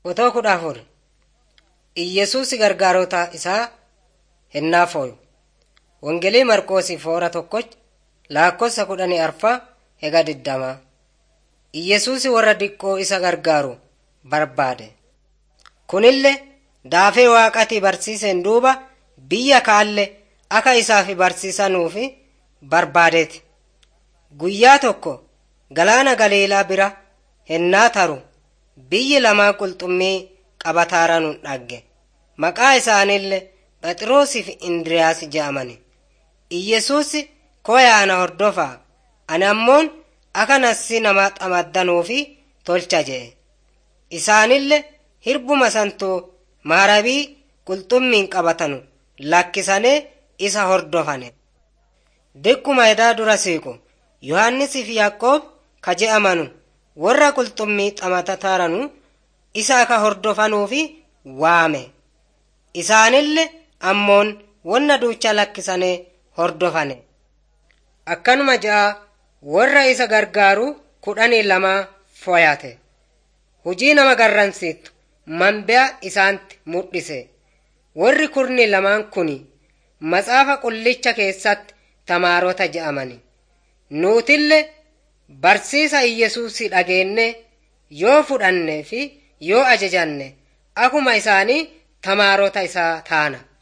Otoo 14 Iyyesuusi gargaarota isaa hennaa fooyu. Wangeelii Marqoosii foora tokkoch laakkossa 14 hega 20. Iyyesuusi warra diqqoo isa gargaaru barbaade. Kunillee daafee waaqatii barsiiseen duuba biyya kaalle akka isaafi barsiisanuufi barbaadeeti. Guyyaa tokko galaana Galiilaa bira hennaa taru biyyi lamaa qulxummii qabataaranun dhagge. Maqaa isaanillee Phexrosii fi Indiriyaas jedhamani. Iyyesuusi koyaana hordofaa ani ammoon akka nassi nama xamaddanuufi tolcha jedhe. Isaanillee hirbuma santuu maarabii qulxummiin qabatanu lakkisanii isa hordofane. Dikkuma edaa dura siiqu Yohaannisii fi Yaaqoob ka je'amanu warra qulxummii xamatataaranu isa akka hordofanuufi waame. Isaanillee ammoon wonna duucha lakkisanii hordofane. Akkanuma ja'a warra isa gargaaru 12 foyate. Hujii nama garransiitu manbea isaanti mudhise. Warri 12 kuni Matsaafa Qullicha keessatti tamaarota je'amani. Nuutille barsiisa Iyyesuusii dhageenne yoo fudhanne fi yoo ajajanne akkuma isaanii tamaarota isaa taana.